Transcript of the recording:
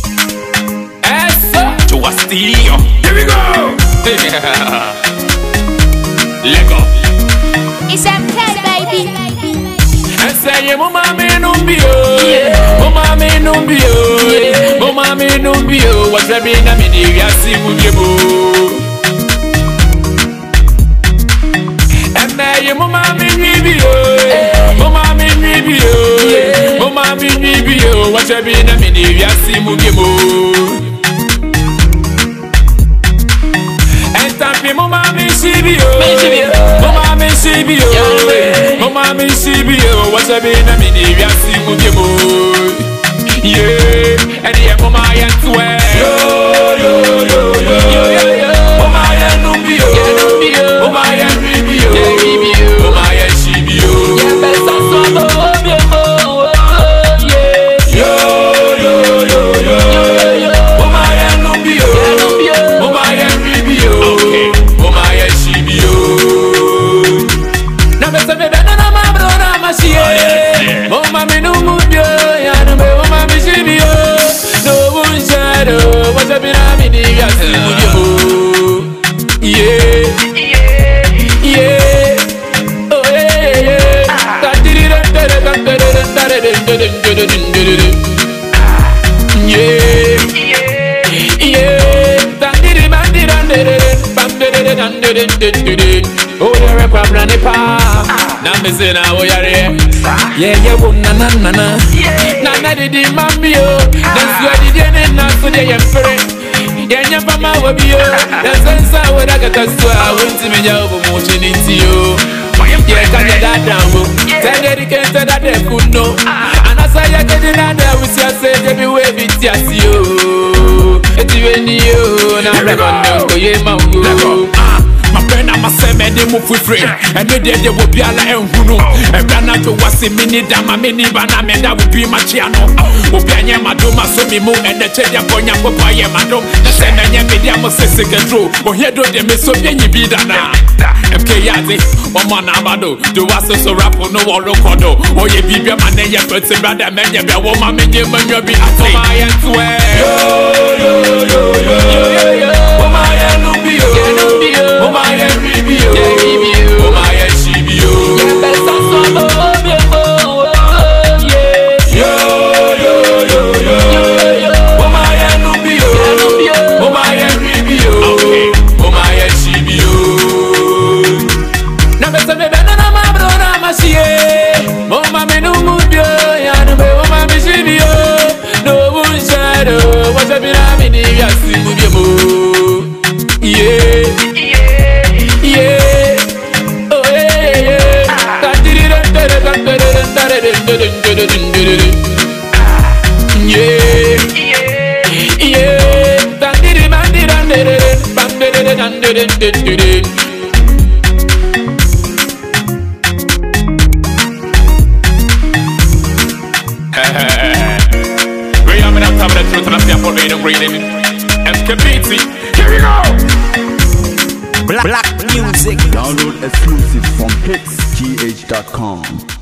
To a steal. Here we go. Lego. It's MK, baby. And say, Mama, me no bio. Mama, me no bio. Mama, me no bio. What's the mean? I mean, you see, would you move? And say, Mama, me no bio. Mama, me no bio. Mama, me no bio. What's the mean? I mean, you see, would you move? Mama me CBO, Mama me CBO, Mama me CBO. What's a been a mini? We are seeing with you, yeah. And the Mama and swear, Mama and Nubio, Mama and Ribio, Mama and CBO. Mama me no mubio, ya no me mama me shibio. No one shadow, what's up in a mini? Ya see mubio. Yeah, yeah, oh yeah, yeah. Oh, you're a problem, now me say now we are here. Yeah, yeah, na na na na. Na na di mambio. That's why the day na so they emperor. Yeah, nya mama wabio. That's sense we da gata so I want me ya obo motion into you. Yeah, can you that down? Tell dedicated that they could know. And as I get in there, we say they be wave it yes you. It's even you. Na record go ye mango. My friend, I'm a seven, they move with free. And they will be a lion who know. And Rana to was a minute, I'm a mini banana, that would be my channel. Opianya Madoma, so me move and the check your ponya papaya, madam. The same and media must say second true. Or here do they miss so many be done. MK Yazi, Mama Namado, do was so rap or no one locodo. Or ye be your man, your first brother, man, your woman, and your man, you'll be at home. I swear. Mama me no mubio, ya no me mama me shibio. No one shadow, what's a bit of me? Ya see mubio, yeah, yeah, oh yeah, yeah. We are not having a truth and a sample made of reading. MKBT, here we go. Black music. Download exclusive from hitsgh.com.